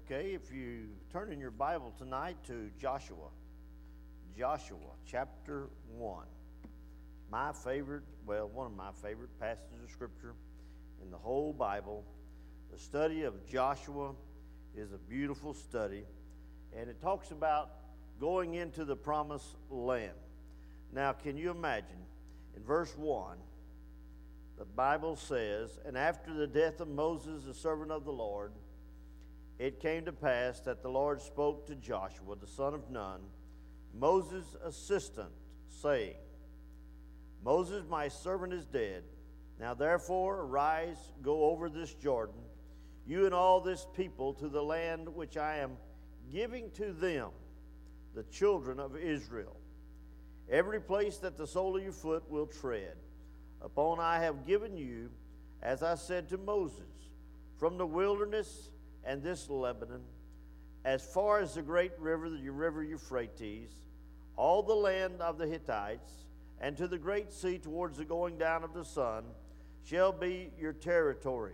Okay, if you turn in your Bible tonight to Joshua chapter 1. One of my favorite passages of Scripture in the whole Bible. The study of Joshua is a beautiful study, and it talks about going into the promised land. Now, can you imagine, in verse 1, the Bible says, "And after the death of Moses, the servant of the Lord, it came to pass that the Lord spoke to Joshua, the son of Nun, Moses' assistant, saying, Moses, my servant, is dead. Now therefore arise, go over this Jordan, you and all this people, to the land which I am giving to them, the children of Israel. Every place that the sole of your foot will tread, upon I have given you, as I said to Moses, from the wilderness and this Lebanon, as far as the great river, the river Euphrates, all the land of the Hittites, and to the great sea towards the going down of the sun, shall be your territory.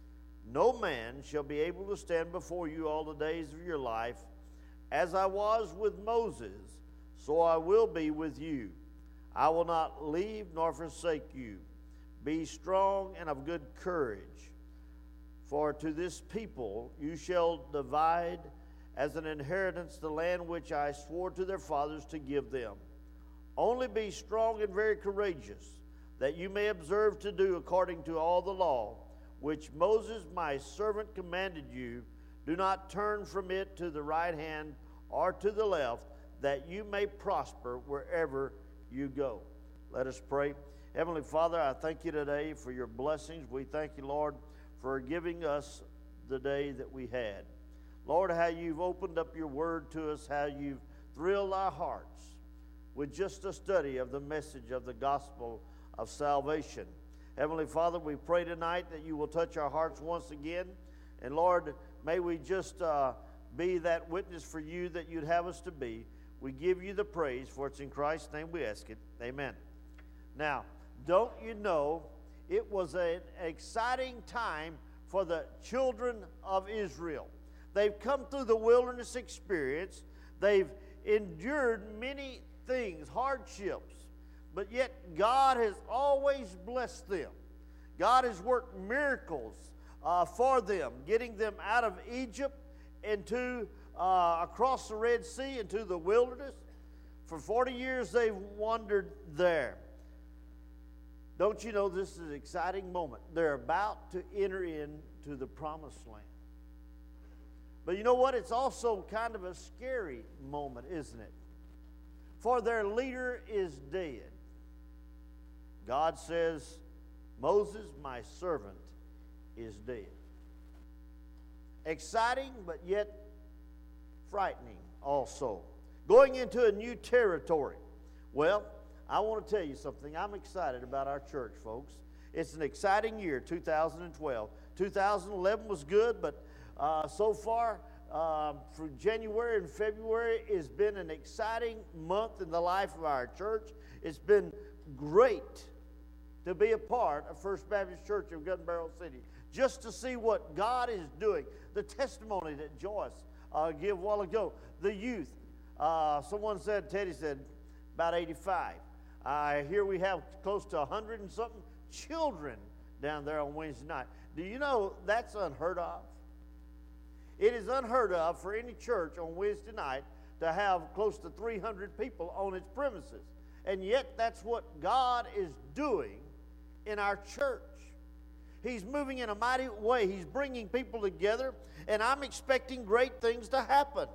No man shall be able to stand before you all the days of your life. As I was with Moses, so I will be with you. I will not leave nor forsake you. Be strong and of good courage. For to this people you shall divide as an inheritance the land which I swore to their fathers to give them. Only be strong and very courageous, that you may observe to do according to all the law, which Moses my servant commanded you. Do not turn from it to the right hand or to the left, that you may prosper wherever you go." Let us pray. Heavenly Father, I thank you today for your blessings. We thank you, Lord, for giving us the day that we had. Lord, how you've opened up your word to us, how you've thrilled our hearts with just a study of the message of the gospel of salvation. Heavenly Father, we pray tonight that you will touch our hearts once again. And Lord, may we just be that witness for you that you'd have us to be. We give you the praise, for it's in Christ's name we ask it. Amen. Now, don't you know, it was an exciting time for the children of Israel. They've come through the wilderness experience. They've endured many things, hardships, but yet God has always blessed them. God has worked miracles for them, getting them out of Egypt into across the Red Sea into the wilderness. For 40 years they've wandered there. Don't you know this is an exciting moment? They're about to enter into the promised land. But you know what? It's also kind of a scary moment, isn't it? For their leader is dead. God says, Moses, my servant, is dead. Exciting, but yet frightening also. Going into a new territory. Well, I want to tell you something. I'm excited about our church, folks. It's an exciting year, 2012. 2011 was good, but so far, for January and February, it's been an exciting month in the life of our church. It's been great to be a part of First Baptist Church of Gun Barrel City, just to see what God is doing. The testimony that Joyce gave a while ago, the youth. Someone said, Teddy said, about 85. Here we have close to 100 and something children down there on Wednesday night. Do you know that's unheard of? It is unheard of for any church on Wednesday night to have close to 300 people on its premises. And yet that's what God is doing in our church. He's moving in a mighty way. He's bringing people together, and I'm expecting great things to happen.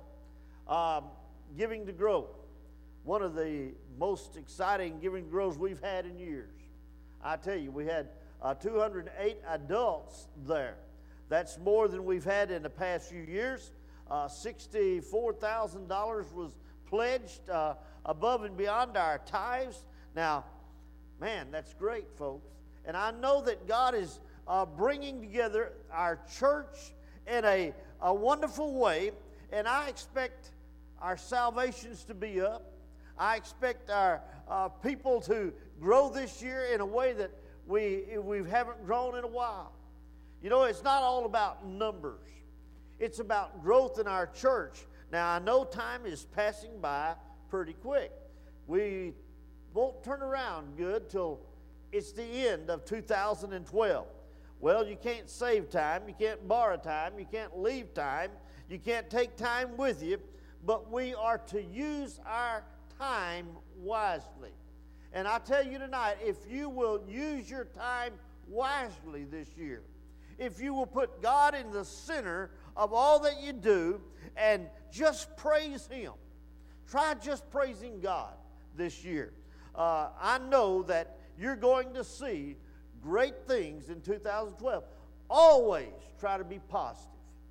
Giving to Grow. One of the most exciting Giving to Grows we've had in years. I tell you, we had 208 adults there. That's more than we've had in the past few years. $64,000 was pledged above and beyond our tithes. Now, man, that's great, folks. And I know that God is bringing together our church in a wonderful way, and I expect our salvations to be up. I expect our people to grow this year in a way that we haven't grown in a while. You know, it's not all about numbers. It's about growth in our church. Now, I know time is passing by pretty quick. We won't turn around good till it's the end of 2012. Well, you can't save time. You can't borrow time. You can't leave time. You can't take time with you. But we are to use our time wisely. And I tell you tonight, if you will use your time wisely this year, if you will put God in the center of all that you do and just praise Him, try just praising God this year. I know that you're going to see great things in 2012. Always try to be positive,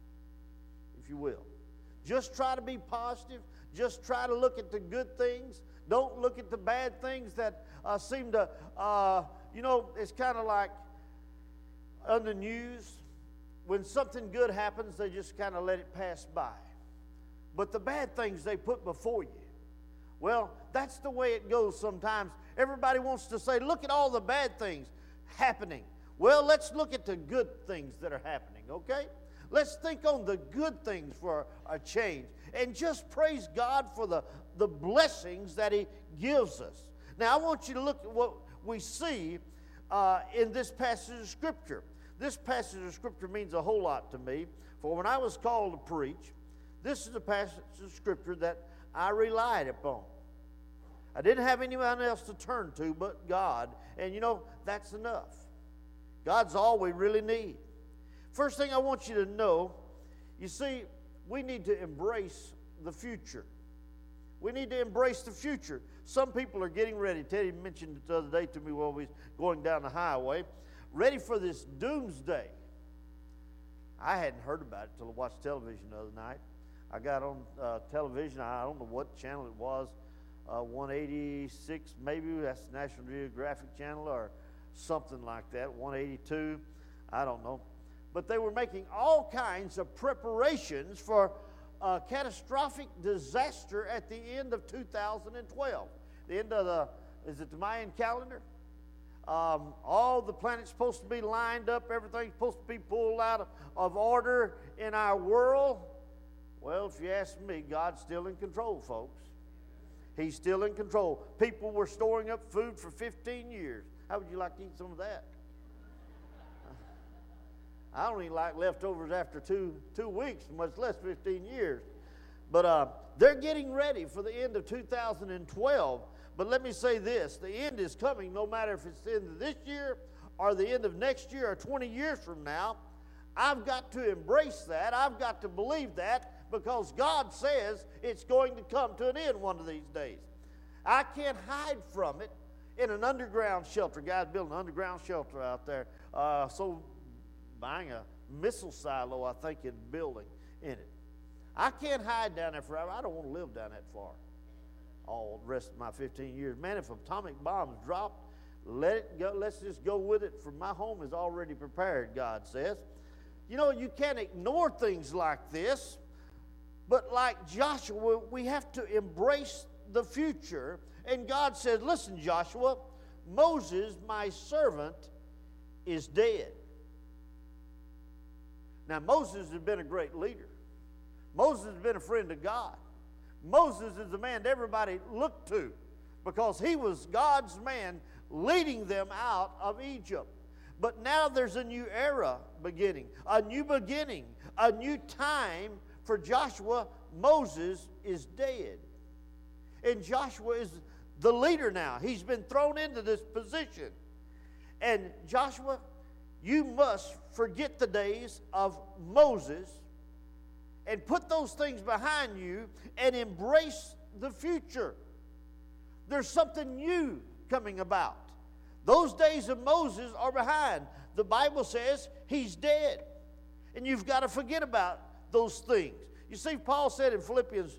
if you will. Just try to be positive. Just try to look at the good things. Don't look at the bad things that seem to, it's kind of like on the news. When something good happens, they just kind of let it pass by. But the bad things they put before you. Well, that's the way it goes sometimes. Everybody wants to say, look at all the bad things happening. Well, let's look at the good things that are happening, okay? Let's think on the good things for a change. And just praise God for the blessings that He gives us. Now, I want you to look at what we see in this passage of Scripture. This passage of Scripture means a whole lot to me. For when I was called to preach, this is a passage of Scripture that I relied upon. I didn't have anyone else to turn to but God. And that's enough. God's all we really need. First thing I want you to know, you see, we need to embrace the future. We need to embrace the future. Some people are getting ready. Teddy mentioned it the other day to me while we were going down the highway. Ready for this doomsday. I hadn't heard about it until I watched television the other night. I got on television. I don't know what channel it was. 186, maybe that's the National Geographic Channel or something like that. 182, I don't know. But they were making all kinds of preparations for a catastrophic disaster at the end of 2012. The end of the Mayan calendar? All the planets supposed to be lined up. Everything's supposed to be pulled out of order in our world. Well, if you ask me, God's still in control, folks. He's still in control. People were storing up food for 15 years. How would you like to eat some of that? I don't even like leftovers after two weeks, much less 15 years. But they're getting ready for the end of 2012. But let me say this, the end is coming no matter if it's the end of this year or the end of next year or 20 years from now. I've got to embrace that. I've got to believe that because God says it's going to come to an end one of these days. I can't hide from it in an underground shelter. Guys building an underground shelter out there. Buying a missile silo, I think, in building in it. I can't hide down there forever. I don't want to live down that far all the rest of my 15 years. Man, if atomic bombs dropped, let it go. Let's just go with it, for my home is already prepared, God says. You can't ignore things like this, but like Joshua, we have to embrace the future. And God said, listen, Joshua, Moses, my servant, is dead. Now, Moses has been a great leader. Moses has been a friend of God. Moses is the man that everybody looked to because he was God's man leading them out of Egypt. But now there's a new era beginning, a new time for Joshua. Moses is dead. And Joshua is the leader now. He's been thrown into this position. And Joshua, you must forget the days of Moses and put those things behind you and embrace the future. There's something new coming about. Those days of Moses are behind. The Bible says he's dead. And you've got to forget about those things. You see, Paul said in Philippians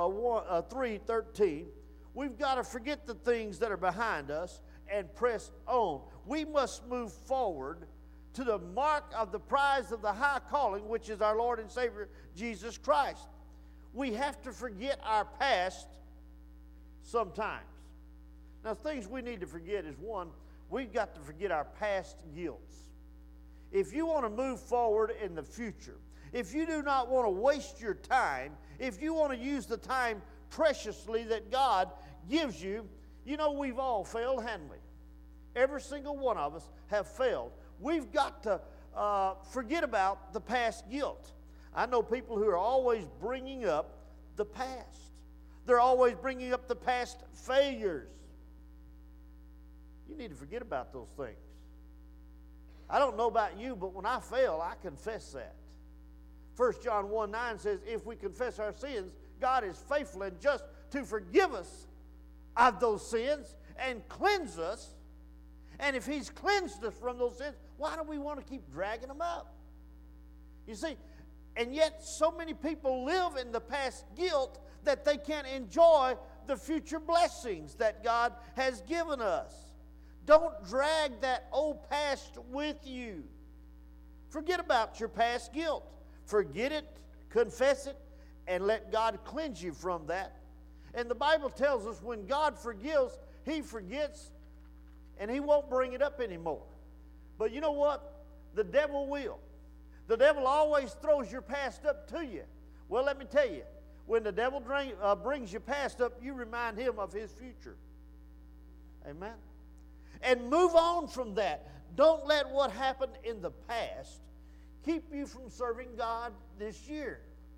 3:13, we've got to forget the things that are behind us and press on. We must move forward to the mark of the prize of the high calling, which is our Lord and Savior, Jesus Christ. We have to forget our past sometimes. Now, things we need to forget is, one, we've got to forget our past guilts. If you want to move forward in the future, if you do not want to waste your time, if you want to use the time preciously that God gives you, you know we've all failed, haven't we? Every single one of us have failed. We've got to forget about the past guilt. I know people who are always bringing up the past. They're always bringing up the past failures. You need to forget about those things. I don't know about you, but when I fail, I confess that. 1 John 1:9 says, if we confess our sins, God is faithful and just to forgive us of those sins and cleanse us. And if He's cleansed us from those sins, why do we want to keep dragging them up? You see, and yet so many people live in the past guilt that they can't enjoy the future blessings that God has given us. Don't drag that old past with you. Forget about your past guilt. Forget it, confess it, and let God cleanse you from that. And the Bible tells us when God forgives, He forgets, and He won't bring it up anymore. But you know what? The devil will. The devil always throws your past up to you. Well, let me tell you, when the devil brings your past up, you remind him of his future. Amen? And move on from that. Don't let what happened in the past keep you from serving God this year.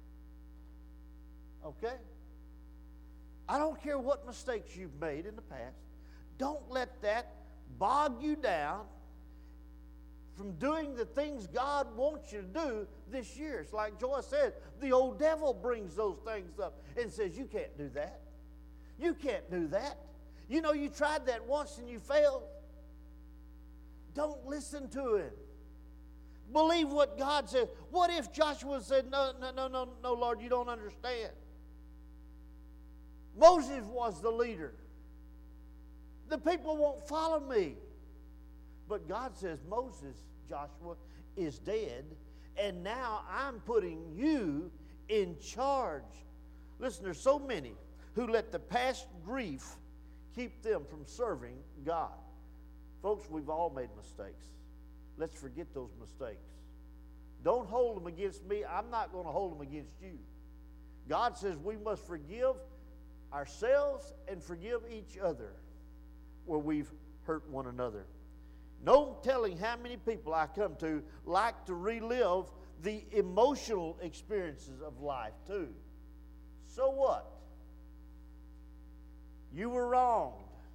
Okay? I don't care what mistakes you've made in the past. Don't let that bog you down from doing the things God wants you to do this year. It's like Joyce said, the old devil brings those things up and says, you can't do that. You can't do that. You know, you tried that once and you failed. Don't listen to him. Believe what God says. What if Joshua said, no, Lord, you don't understand. Moses was the leader. The people won't follow me. But God says, Moses, Joshua, is dead, and now I'm putting you in charge. Listen, there's so many who let the past grief keep them from serving God. Folks, we've all made mistakes. Let's forget those mistakes. Don't hold them against me. I'm not going to hold them against you. God says we must forgive ourselves and forgive each other where we've hurt one another. No telling how many people I come to like to relive the emotional experiences of life too. So what? You were wronged.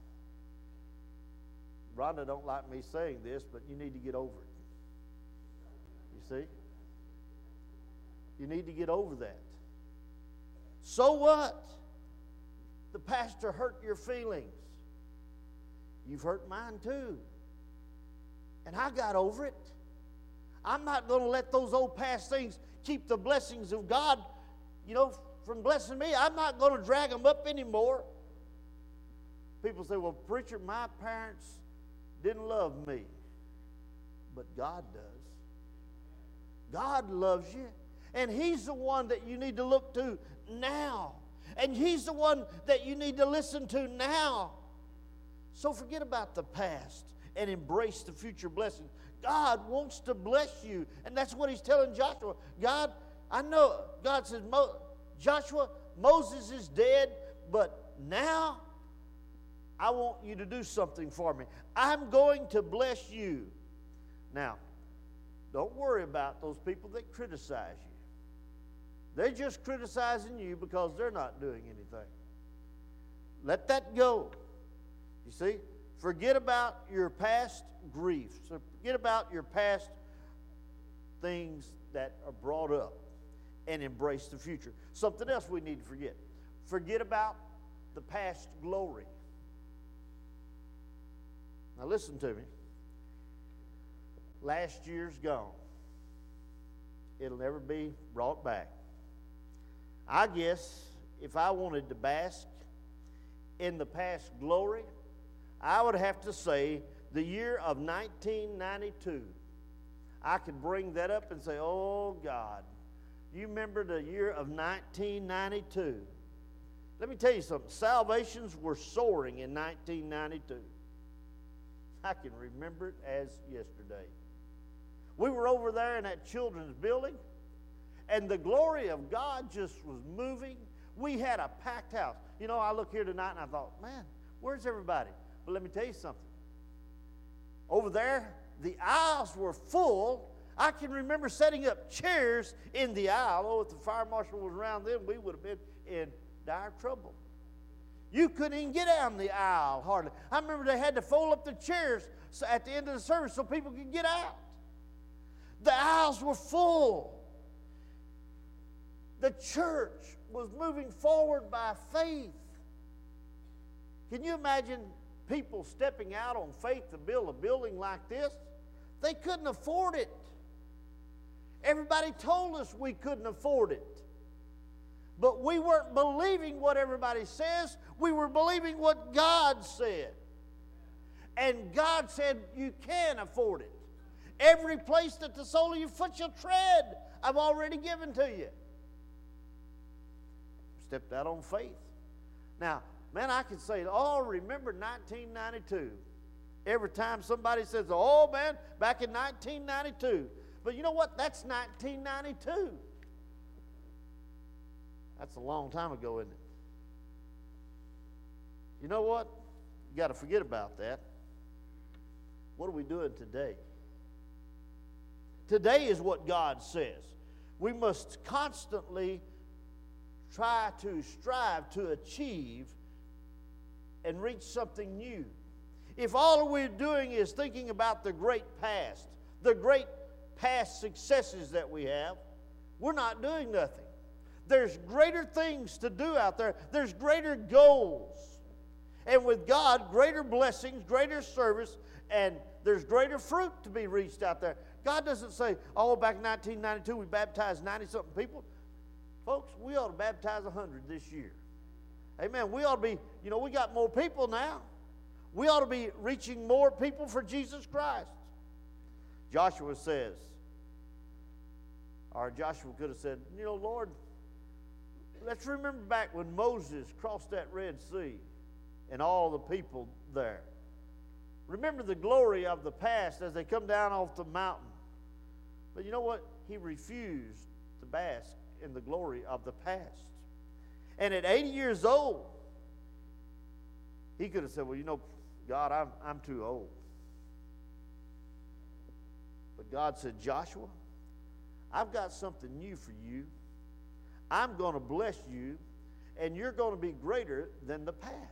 Rhonda don't like me saying this, but you need to get over it. You see? You need to get over that. So what? The pastor hurt your feelings. You've hurt mine too. And I got over it. I'm not going to let those old past things keep the blessings of God, from blessing me. I'm not going to drag them up anymore. People say, well, preacher, my parents didn't love me. But God does. God loves you. And He's the one that you need to look to now. And He's the one that you need to listen to now. So forget about the past and embrace the future blessings. God wants to bless you. And that's what He's telling Joshua. God says, Joshua, Moses is dead, but now I want you to do something for me. I'm going to bless you. Now, don't worry about those people that criticize you. They're just criticizing you because they're not doing anything. Let that go. You see? Forget about your past grief. So forget about your past things that are brought up and embrace the future. Something else we need to forget. Forget about the past glory. Now listen to me. Last year's gone. It'll never be brought back. I guess if I wanted to bask in the past glory, I would have to say the year of 1992. I could bring that up and say, oh God, you remember the year of 1992. Let me tell you something. Salvations were soaring in 1992. I can remember it as yesterday. We were over there in that children's building, and the glory of God just was moving. We had a packed house. You know, I look here tonight and I thought, man, where's everybody? But let me tell you something. Over there, the aisles were full. I can remember setting up chairs in the aisle. Oh, if the fire marshal was around then, we would have been in dire trouble. You couldn't even get down the aisle hardly. I remember they had to fold up the chairs at the end of the service so people could get out. The aisles were full. The church was moving forward by faith. Can you imagine people stepping out on faith to build a building like this? They couldn't afford it. Everybody told us we couldn't afford it. But we weren't believing what everybody says. We were believing what God said. And God said, you can afford it. Every place that the sole of your foot shall tread, I've already given to you. Stepped out on faith. Now, man, I can say, oh, remember 1992. Every time somebody says, oh, man, back in 1992. But you know what? That's 1992. That's a long time ago, isn't it? You know what? You got to forget about that. What are we doing today? Today is what God says. We must constantly strive to achieve and reach something new. If all we're doing is thinking about the great past successes that we have, we're not doing nothing. There's greater things to do out there. There's greater goals. And with God, greater blessings, greater service, and there's greater fruit to be reached out there. God doesn't say, oh, back in 1992 we baptized 90-something people. Folks, we ought to baptize 100 this year. Amen. We ought to be, we got more people now. We ought to be reaching more people for Jesus Christ. Joshua says, or Joshua could have said, Lord, let's remember back when Moses crossed that Red Sea and all the people there. Remember the glory of the past as they come down off the mountain. But you know what? He refused to bask in the glory of the past. And at 80 years old, he could have said, well, God, I'm too old. But God said, Joshua, I've got something new for you. I'm going to bless you, and you're going to be greater than the past.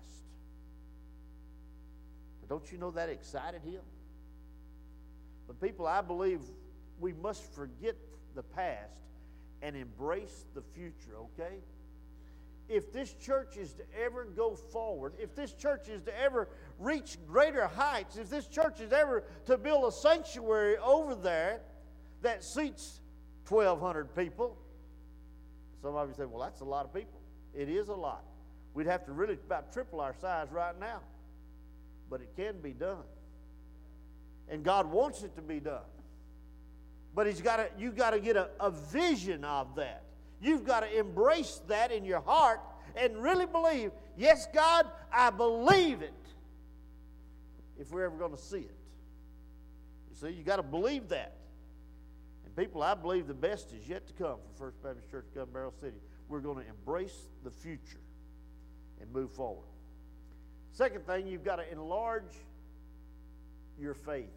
But don't you know that excited him? But people, I believe we must forget the past and embrace the future, okay? If this church is to ever go forward, if this church is to ever reach greater heights, if this church is ever to build a sanctuary over there that seats 1,200 people, some of you say, well, that's a lot of people. It is a lot. We'd have to really about triple our size right now. But it can be done. And God wants it to be done. But you've got to get a vision of that. You've got to embrace that in your heart and really believe, yes, God, I believe it, if we're ever going to see it. You see, you've got to believe that. And people, I believe the best is yet to come for First Baptist Church Gun Barrel City. We're going to embrace the future and move forward. Second thing, you've got to enlarge your faith.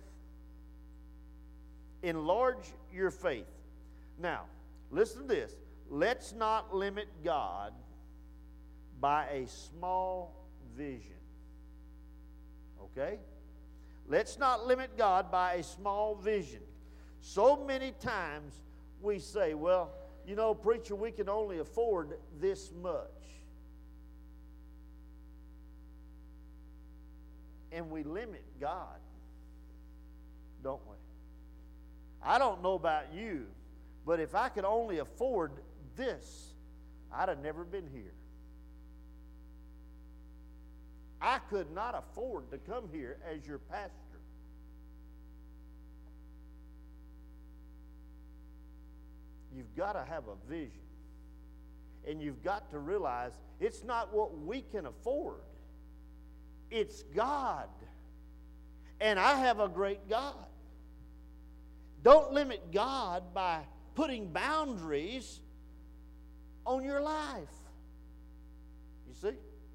Enlarge your faith. Now, listen to this. Let's not limit God by a small vision. Okay? Let's not limit God by a small vision. So many times we say, well, preacher, we can only afford this much. And we limit God, don't we? I don't know about you, but if I could only afford this, I'd have never been here. I could not afford to come here as your pastor. You've got to have a vision. And you've got to realize it's not what we can afford. It's God. And I have a great God. Don't limit God by putting boundaries on your life. You see?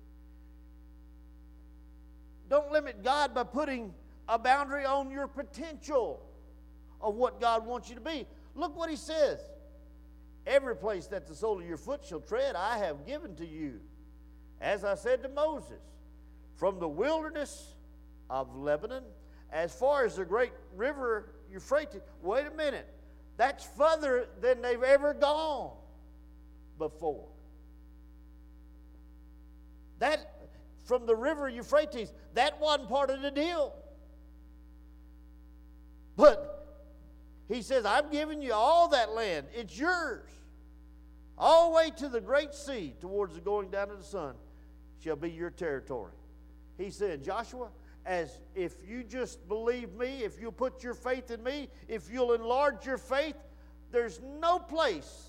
Don't limit God by putting a boundary on your potential of what God wants you to be. Look what he says. Every place that the sole of your foot shall tread, I have given to you. As I said to Moses, from the wilderness of Lebanon, as far as the great river Euphrates. Wait a minute. That's further than they've ever gone before. That, from the river Euphrates, that wasn't part of the deal. But he says, I've given you all that land. It's yours. All the way to the great sea, towards the going down of the sun, shall be your territory. He said, Joshua, as if you just believe me, if you'll put your faith in me, if you'll enlarge your faith, there's no place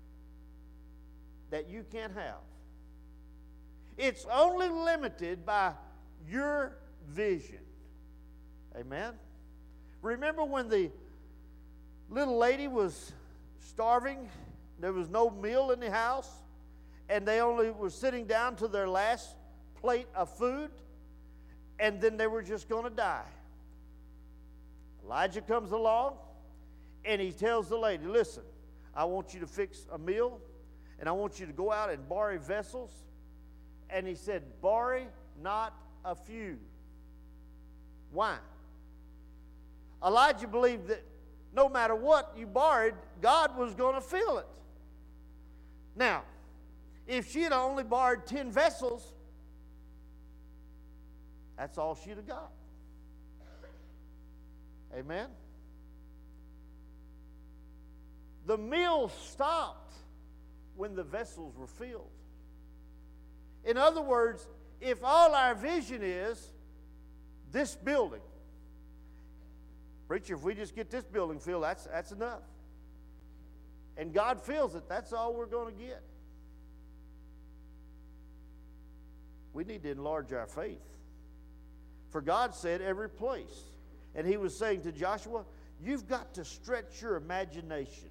that you can't have. It's only limited by your vision. Amen? Remember when the little lady was starving? There was no meal in the house, and they only were sitting down to their last plate of food, and then they were just going to die. Elijah comes along, and he tells the lady, listen, I want you to fix a meal, and I want you to go out and borrow vessels. And he said, borrow not a few. Why? Elijah believed that no matter what you borrowed, God was going to fill it. Now, if she had only borrowed 10 vessels, that's all she'd have got. Amen? The meal stopped when the vessels were filled. In other words, if all our vision is this building, preacher, if we just get this building filled, that's enough. And God fills it, that's all we're going to get. We need to enlarge our faith. For God said every place. And he was saying to Joshua, you've got to stretch your imagination.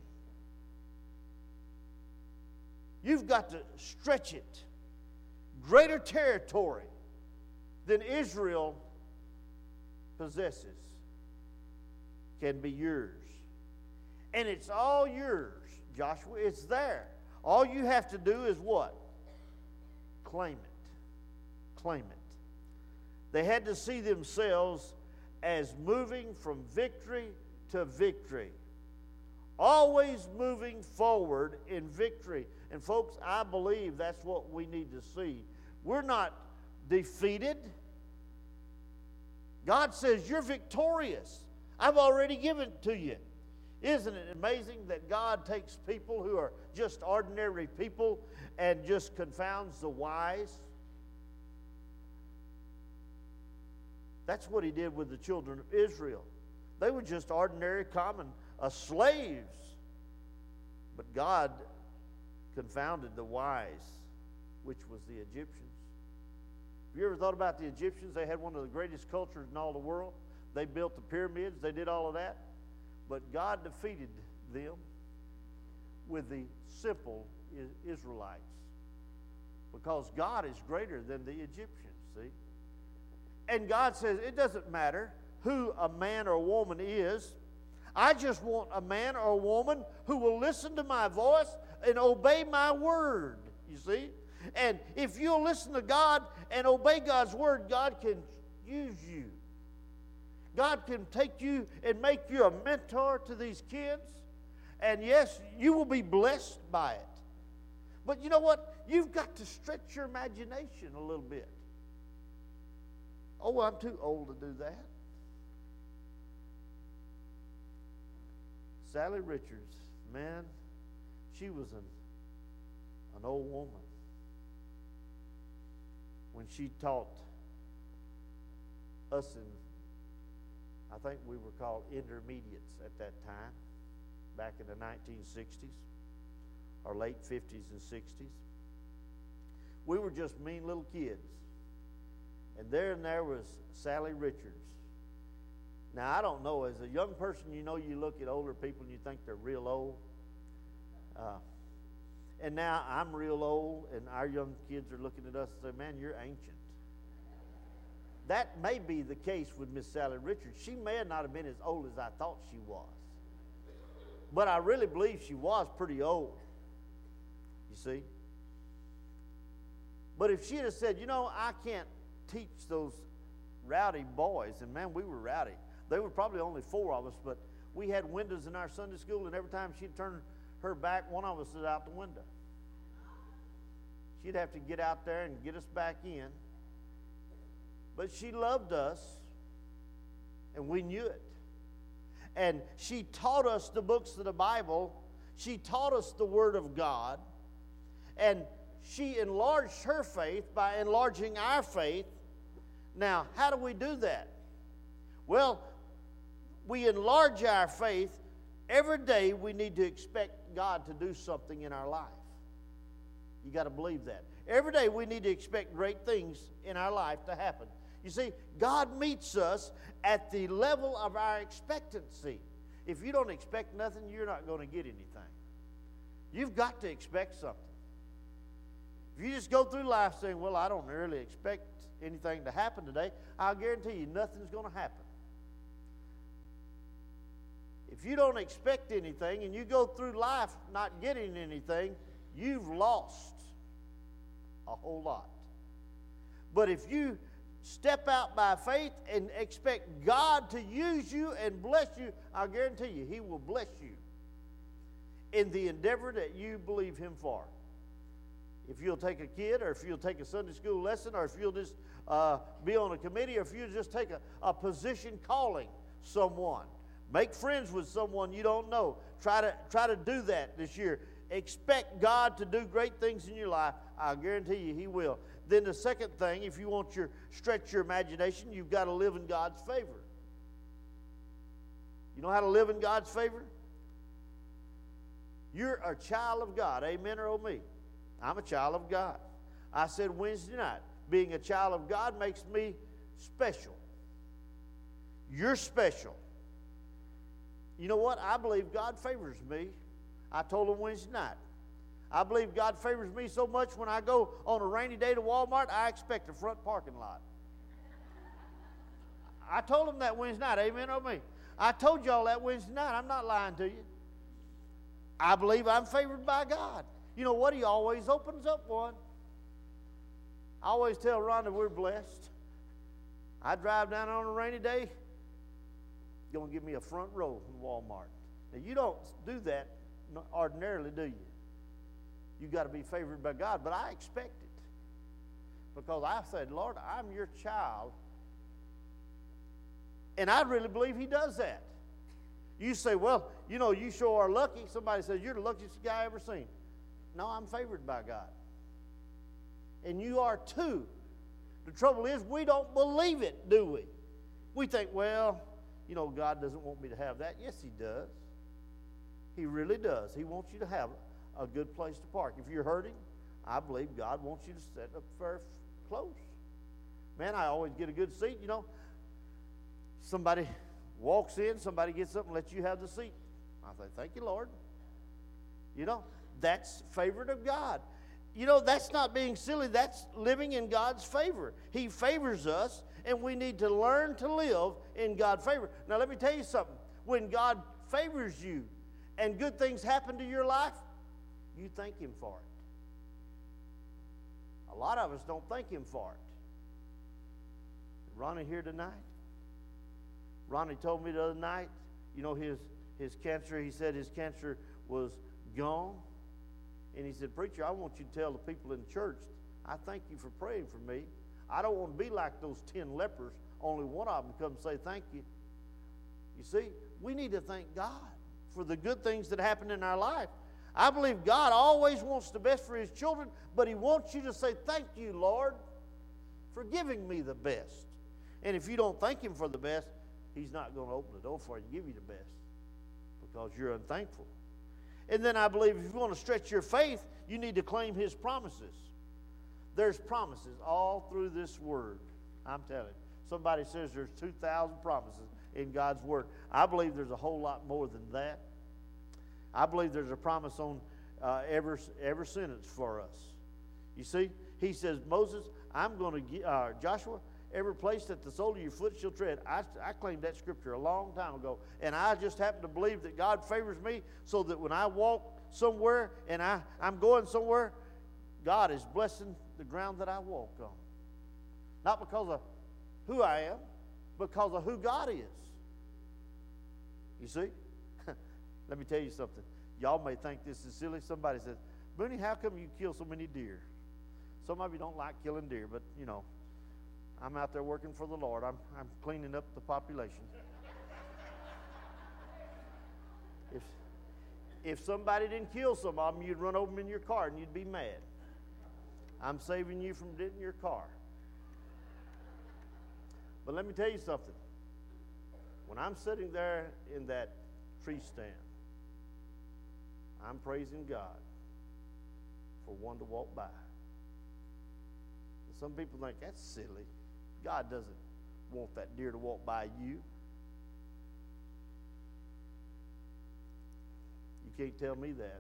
You've got to stretch it. Greater territory than Israel possesses can be yours. And it's all yours, Joshua. It's there. All you have to do is what? Claim it. Claim it. They had to see themselves as moving from victory to victory. Always moving forward in victory. And folks, I believe that's what we need to see. We're not defeated. God says, you're victorious. I've already given it to you. Isn't it amazing that God takes people who are just ordinary people and just confounds the wise? That's what he did with the children of Israel. They were just ordinary, common slaves. But God confounded the wise, which was the Egyptians. Have you ever thought about the Egyptians? They had one of the greatest cultures in all the world. They built the pyramids. They did all of that. But God defeated them with the simple Israelites. Because God is greater than the Egyptians, see? And God says, it doesn't matter who a man or a woman is. I just want a man or a woman who will listen to my voice and obey my word, you see? And if you'll listen to God and obey God's word, God can use you. God can take you and make you a mentor to these kids. And yes, you will be blessed by it. But you know what? You've got to stretch your imagination a little bit. Oh, I'm too old to do that. Sally Richards, man, she was an old woman. When she taught us I think we were called intermediates at that time, back in the 1960s, or late 50s and 60s. We were just mean little kids. And there was Sally Richards. Now, I don't know, as a young person, you know, you look at older people and you think they're real old. And now I'm real old, and our young kids are looking at us and say, man, you're ancient. That may be the case with Miss Sally Richards. She may not have been as old as I thought she was. But I really believe she was pretty old. You see? But if she had said, I can't teach those rowdy boys, and man, we were rowdy. There were probably only 4 of us, but we had windows in our Sunday school, and every time she'd turn her back, one of us was out the window. She'd have to get out there and get us back in. But she loved us, and we knew it. And she taught us the books of the Bible. She taught us the Word of God. And she enlarged her faith by enlarging our faith. Now, how do we do that? Well, we enlarge our faith. Every day we need to expect God to do something in our life. You got to believe that. Every day we need to expect great things in our life to happen. You see, God meets us at the level of our expectancy. If you don't expect nothing, you're not going to get anything. You've got to expect something. If you just go through life saying, well, I don't really expect anything to happen today, I'll guarantee you nothing's going to happen. If you don't expect anything and you go through life not getting anything, you've lost a whole lot. But if you step out by faith and expect God to use you and bless you, I'll guarantee you He will bless you in the endeavor that you believe Him for. If you'll take a kid, or if you'll take a Sunday school lesson, or if you'll just be on a committee, or if you'll just take a position calling someone. Make friends with someone you don't know. Try to do that this year. Expect God to do great things in your life. I'll guarantee you He will. Then the second thing, if you want to stretch your imagination, you've got to live in God's favor. You know how to live in God's favor? You're a child of God. Amen or oh me? I'm a child of God. I said Wednesday night, being a child of God makes me special. You're special. You know what? I believe God favors me. I told them Wednesday night. I believe God favors me so much when I go on a rainy day to Walmart, I expect a front parking lot. I told them that Wednesday night. Amen or me? I told y'all that Wednesday night. I'm not lying to you. I believe I'm favored by God. You know what? He always opens up one. I always tell Rhonda we're blessed. I drive down on a rainy day, going to give me a front row in Walmart. Now, you don't do that ordinarily, do you? You got to be favored by God, but I expect it. Because I said, Lord, I'm your child. And I really believe He does that. You say, well, you sure are lucky. Somebody says, you're the luckiest guy I ever seen. No, I'm favored by God. And you are too. The trouble is, we don't believe it, do we? We think, well, God doesn't want me to have that. Yes, He does. He really does. He wants you to have a good place to park. If you're hurting, I believe God wants you to set up very close. Man, I always get a good seat. Somebody walks in, somebody gets up and lets you have the seat. I say, thank you, Lord. That's favored of God. That's not being silly. That's living in God's favor. He favors us, and we need to learn to live in God's favor. Now, let me tell you something. When God favors you and good things happen to your life, you thank Him for it. A lot of us don't thank Him for it. Ronnie here tonight? Ronnie told me the other night, his cancer, he said his cancer was gone. And he said, preacher, I want you to tell the people in church, I thank you for praying for me. I don't want to be like those 10 lepers. Only one of them come say thank you. You see, we need to thank God for the good things that happen in our life. I believe God always wants the best for His children, but He wants you to say, thank you, Lord, for giving me the best. And if you don't thank Him for the best, He's not going to open the door for you and give you the best because you're unthankful. And then I believe if you want to stretch your faith, you need to claim His promises. There's promises all through this Word. I'm telling you. Somebody says there's 2,000 promises in God's Word. I believe there's a whole lot more than that. I believe there's a promise on every sentence for us. You see, he says, Moses, I'm going to give, Joshua, every place that the sole of your foot shall tread. I claimed that scripture a long time ago, and I just happen to believe that God favors me so that when I walk somewhere and I'm going somewhere, God is blessing the ground that I walk on. Not because of who I am, because of who God is. You see? Let me tell you something. Y'all may think this is silly. Somebody says, Booney, how come you kill so many deer? Some of you don't like killing deer, but, you know, I'm out there working for the Lord. I'm cleaning up the population. If somebody didn't kill some of them, you'd run over them in your car and you'd be mad. I'm saving you from getting your car. But let me tell you something. When I'm sitting there in that tree stand, I'm praising God for one to walk by. Some people think that's silly. God doesn't want that deer to walk by you. You can't tell me that.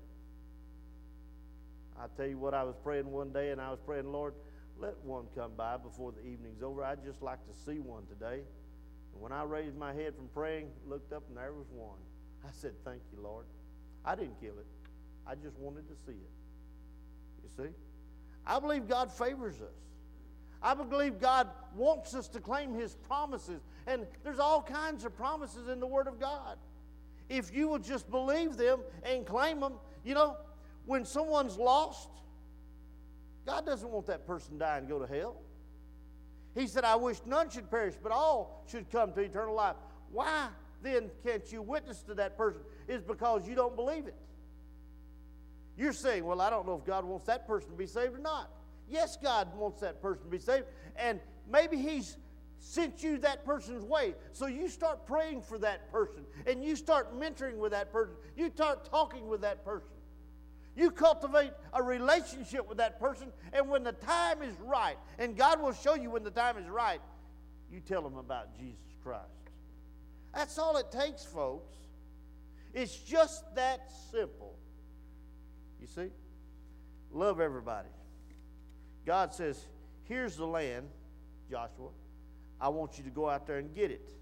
I tell you what, I was praying one day, and I was praying, Lord, let one come by before the evening's over. I'd just like to see one today. And when I raised my head from praying, looked up, and there was one. I said, thank you, Lord. I didn't kill it. I just wanted to see it. You see? I believe God favors us. I believe God wants us to claim His promises. And there's all kinds of promises in the Word of God. If you will just believe them and claim them, you know, when someone's lost, God doesn't want that person to die and go to hell. He said, I wish none should perish, but all should come to eternal life. Why then can't you witness to that person? It's because you don't believe it. You're saying, well, I don't know if God wants that person to be saved or not. Yes, God wants that person to be saved, and maybe He's sent you that person's way. So you start praying for that person, and you start mentoring with that person. You start talking with that person. You cultivate a relationship with that person, and when the time is right, and God will show you when the time is right, you tell them about Jesus Christ. That's all it takes, folks. It's just that simple. You see? Love everybody. God says, here's the land, Joshua. I want you to go out there and get it.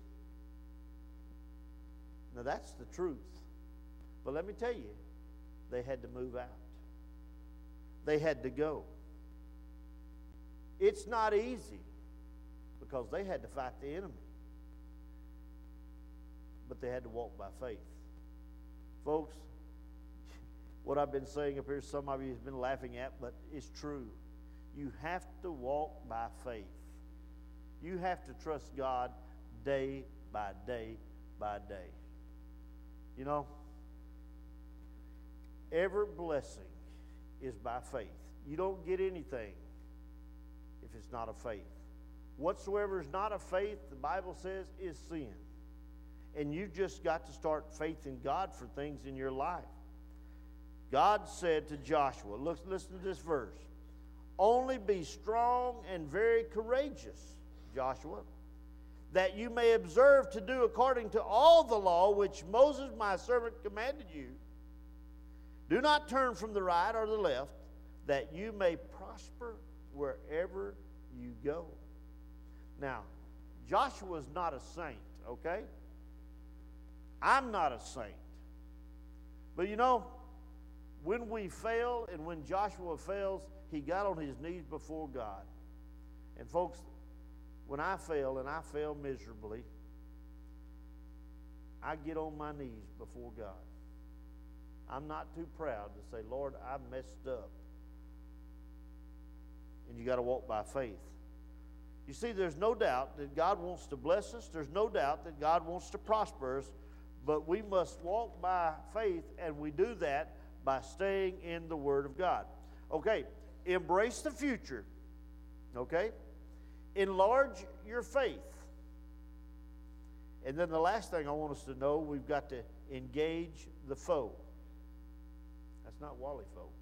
Now, that's the truth. But let me tell you, they had to move out. They had to go. It's not easy because they had to fight the enemy. But they had to walk by faith. Folks, what I've been saying up here, some of you have been laughing at, but it's true. You have to walk by faith. You have to trust God day by day by day. You know, every blessing is by faith. You don't get anything if it's not of faith. Whatsoever is not of faith, the Bible says, is sin. And you've just got to start faith in God for things in your life. God said to Joshua, look, listen to this verse. Only be strong and very courageous, Joshua, that you may observe to do according to all the law which Moses my servant commanded you. Do not turn from the right or the left, that you may prosper wherever you go. Now, Joshua's not a saint, okay? I'm not a saint. But you know, when we fail and when Joshua fails, he got on his knees before God. And folks, when I fail, and I fail miserably, I get on my knees before God. I'm not too proud to say, Lord, I messed up. And you got to walk by faith. You see, there's no doubt that God wants to bless us. There's no doubt that God wants to prosper us. But we must walk by faith, and we do that by staying in the Word of God. Okay, embrace the future. Okay? Enlarge your faith. And then the last thing I want us to know, we've got to engage the foe. That's not Wally foe.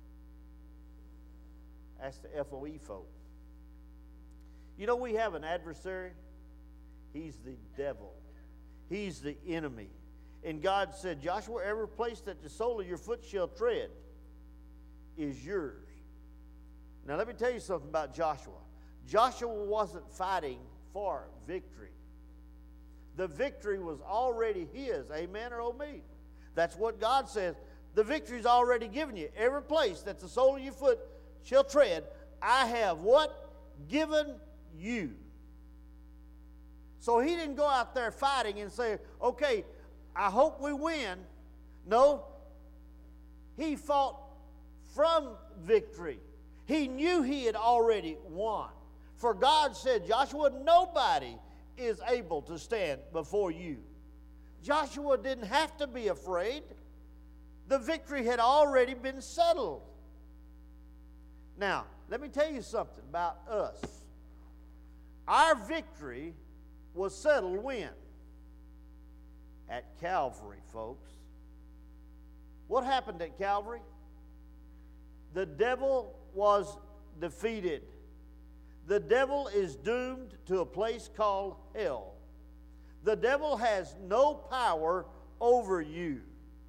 That's the F-O-E foe. You know, we have an adversary. He's the devil. He's the enemy. And God said, Joshua, every place that the sole of your foot shall tread, is yours. Now let me tell you something about Joshua. Joshua wasn't fighting for victory. The victory was already his. Amen or oh me? That's what God says. The victory's already given you. Every place that the sole of your foot shall tread, I have what? Given you. So he didn't go out there fighting and say, okay, I hope we win. No, he fought from victory. He knew he had already won. For God said, Joshua, nobody is able to stand before you. Joshua didn't have to be afraid. The victory had already been settled. Now, let me tell you something about us. Our victory was settled when? At Calvary, folks. What happened at Calvary? The devil was defeated. The devil is doomed to a place called hell. The devil has no power over you.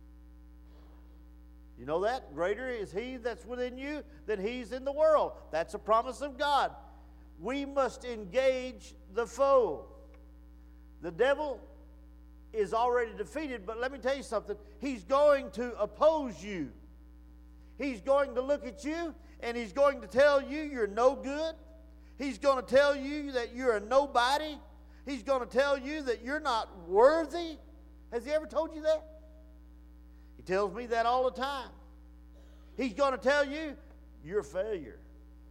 You know that? Greater is he that's within you than he's in the world. That's a promise of God. We must engage the foe. The devil is already defeated, but let me tell you something. He's going to oppose you. He's going to look at you and he's going to tell you you're no good. He's going to tell you that you're a nobody. He's going to tell you that you're not worthy. Has he ever told you that? He tells me that all the time. He's going to tell you you're a failure.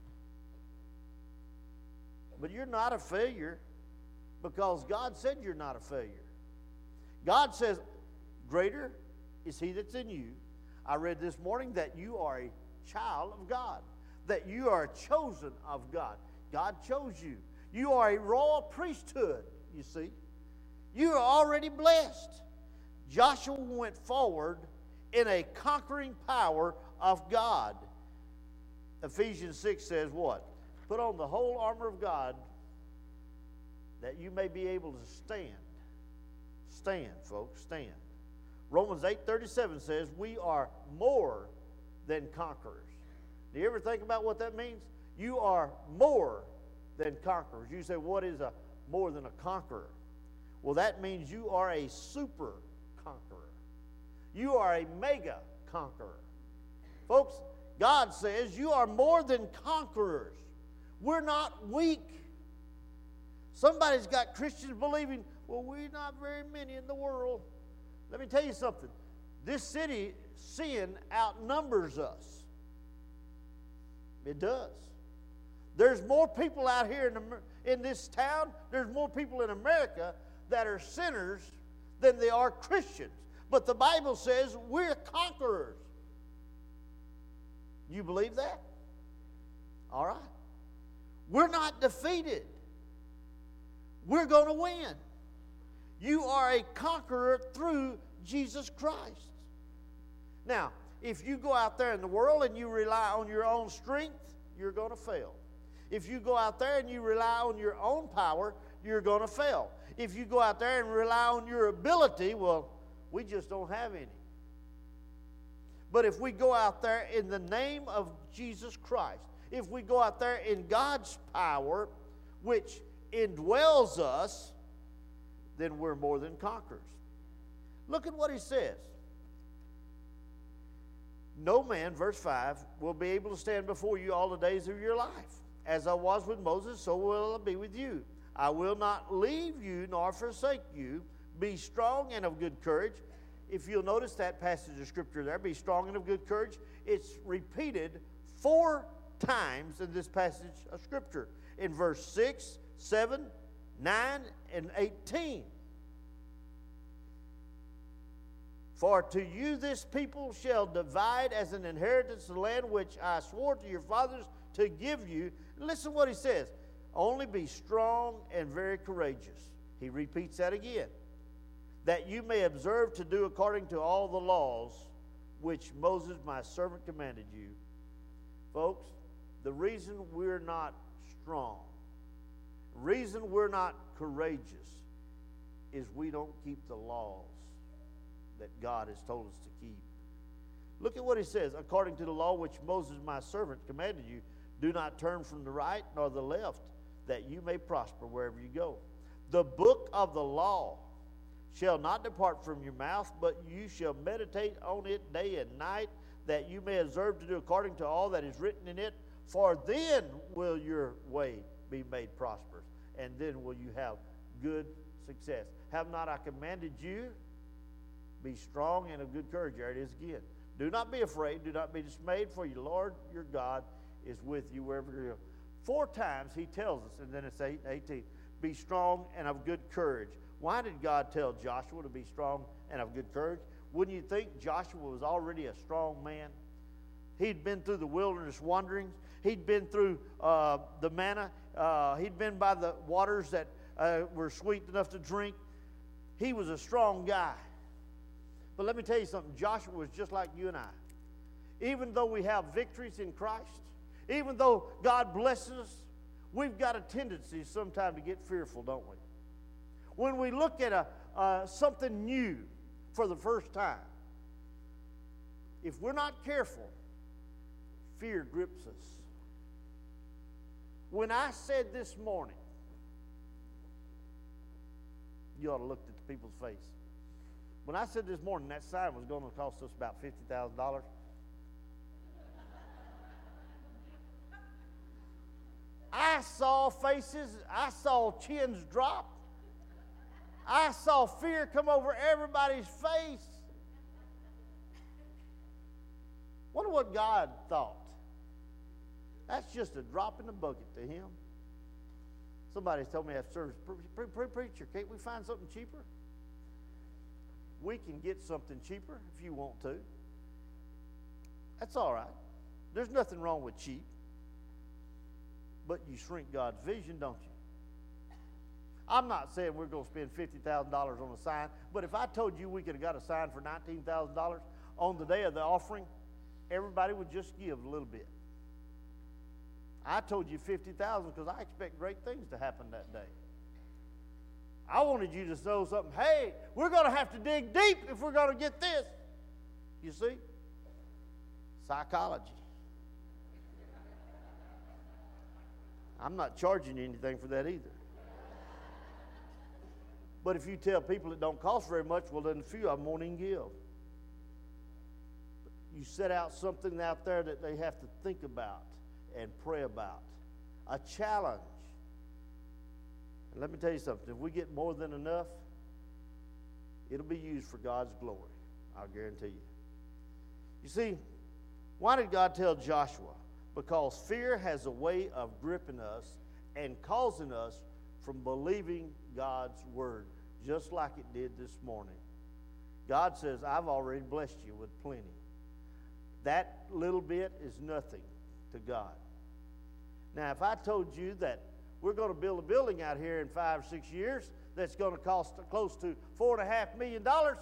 But you're not a failure because God said you're not a failure. God says, greater is he that's in you. I read this morning that you are a child of God, that you are chosen of God. God chose you. You are a royal priesthood, you see. You are already blessed. Joshua went forward in a conquering power of God. Ephesians 6 says what? Put on the whole armor of God that you may be able to stand. Stand, folks, stand. Romans 8:37 says we are more than conquerors. Do you ever think about what that means? You are more than conquerors. You say, what is a more than a conqueror? Well, that means you are a super conqueror. You are a mega conqueror. Folks, God says you are more than conquerors. We're not weak. Somebody's got Christians believing, well, we're not very many in the world. Let me tell you something. This city, sin outnumbers us. It does. There's more people out here in this town, there's more people in America that are sinners than they are Christians. But the Bible says we're conquerors. You believe that? All right. We're not defeated. We're going to win. You are a conqueror through Jesus Christ. Now, if you go out there in the world and you rely on your own strength, you're going to fail. If you go out there and you rely on your own power, you're going to fail. If you go out there and rely on your ability, well, we just don't have any. But if we go out there in the name of Jesus Christ, if we go out there in God's power, which indwells us, then we're more than conquerors. Look at what he says. No man, verse 5, will be able to stand before you all the days of your life. As I was with Moses, so will I be with you. I will not leave you nor forsake you. Be strong and of good courage. If you'll notice that passage of Scripture there, be strong and of good courage, it's repeated 4 times in this passage of Scripture. In verse 6, 7, 9, and 18. For to you this people shall divide as an inheritance the land which I swore to your fathers to give you. Listen what he says. Only be strong and very courageous. He repeats that again. That you may observe to do according to all the laws which Moses my servant commanded you. Folks, the reason we're not strong, the reason we're not courageous is we don't keep the laws that God has told us to keep. Look at what he says. According to the law which Moses my servant commanded you, do not turn from the right nor the left, that you may prosper wherever you go. The book of the law shall not depart from your mouth, but you shall meditate on it day and night, that you may observe to do according to all that is written in it. For then will your way be made prosperous, and then will you have good success. Have not I commanded you? Be strong and of good courage. There it is again. Do not be afraid, do not be dismayed, for your Lord your God is with you wherever you go. 4 times he tells us, and then it's 18, be strong and of good courage. Why did God tell Joshua to be strong and of good courage? Wouldn't you think Joshua was already a strong man? He'd been through the wilderness wanderings. He'd been through the manna. He'd been by the waters that were sweet enough to drink. He was a strong guy. But let me tell you something. Joshua was just like you and I. Even though we have victories in Christ, even though God blesses us, we've got a tendency sometimes to get fearful, don't we? When we look at something new for the first time, if we're not careful, fear grips us. When I said this morning, you ought to look at the people's face. When I said this morning that sign was going to cost us about $50,000, I saw faces, I saw chins drop, I saw fear come over everybody's face. Wonder what God thought. That's just a drop in the bucket to him. Somebody told me after service, preacher, can't we find something cheaper? We can get something cheaper if you want to. That's all right. There's nothing wrong with cheap. But you shrink God's vision, don't you? I'm not saying we're going to spend $50,000 on a sign, but if I told you we could have got a sign for $19,000 on the day of the offering, everybody would just give a little bit. I told you $50,000 because I expect great things to happen that day. I wanted you to know something. Hey, we're going to have to dig deep if we're going to get this. You see? Psychology. I'm not charging you anything for that either. But if you tell people it don't cost very much, well, then a few of them won't even give. You set out something out there that they have to think about and pray about. A challenge. And let me tell you something. If we get more than enough, it'll be used for God's glory. I'll guarantee you. You see, why did God tell Joshua? Because fear has a way of gripping us and causing us from believing God's word, just like it did this morning. God says, I've already blessed you with plenty. That little bit is nothing to God. Now, if I told you that we're going to build a building out here in 5 or 6 years that's going to cost close to $4.5 million,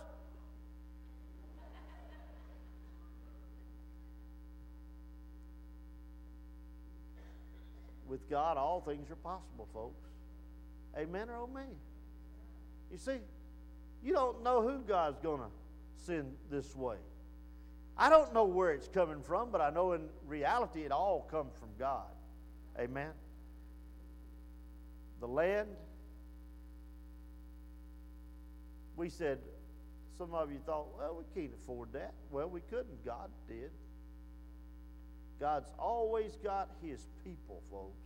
with God, all things are possible, folks. Amen or amen? You see, you don't know who God's going to send this way. I don't know where it's coming from, but I know in reality it all comes from God. Amen? The land, we said, some of you thought, well, we can't afford that. Well, we couldn't. God did. God's always got his people, folks.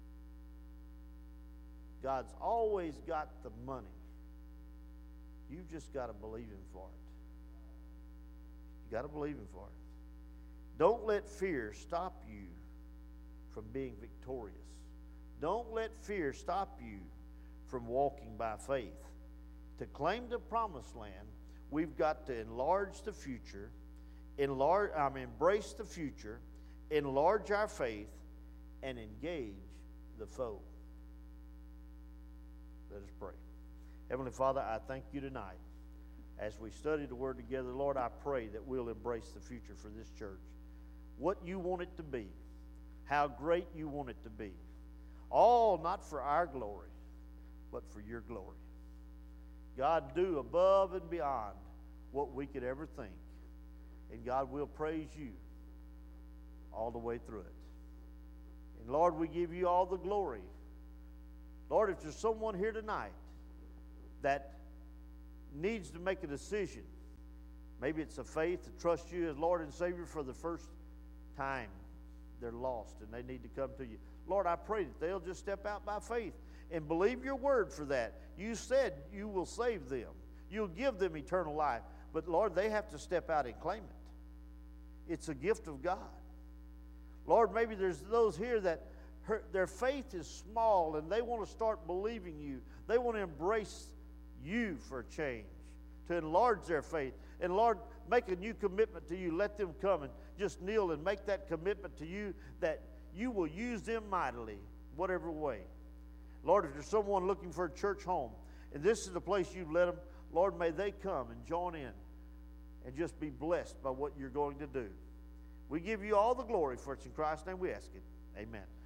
God's always got the money. You've just got to believe him for it. You got to believe him for it. Don't let fear stop you from being victorious. Don't let fear stop you from walking by faith. To claim the promised land, we've got to enlarge the future, embrace the future, enlarge our faith, and engage the foe. Let us pray. Heavenly Father, I thank you tonight. As we study the Word together, Lord, I pray that we'll embrace the future for this church. What you want it to be, how great you want it to be. All not for our glory, but for your glory. God, do above and beyond what we could ever think. And God will praise you all the way through it. And Lord, we give you all the glory. Lord, if there's someone here tonight that needs to make a decision, maybe it's a faith to trust you as Lord and Savior for the first time, they're lost and they need to come to you. Lord, I pray that they'll just step out by faith and believe your word for that. You said you will save them. You'll give them eternal life. But Lord, they have to step out and claim it. It's a gift of God. Lord, maybe there's those here that their faith is small and they want to start believing you. They want to embrace you for a change, to enlarge their faith. And Lord, make a new commitment to you. Let them come and just kneel and make that commitment to you that you will use them mightily, whatever way. Lord, if there's someone looking for a church home, and this is the place you've led them, Lord, may they come and join in and just be blessed by what you're going to do. We give you all the glory, for it's in Christ's name we ask it. Amen.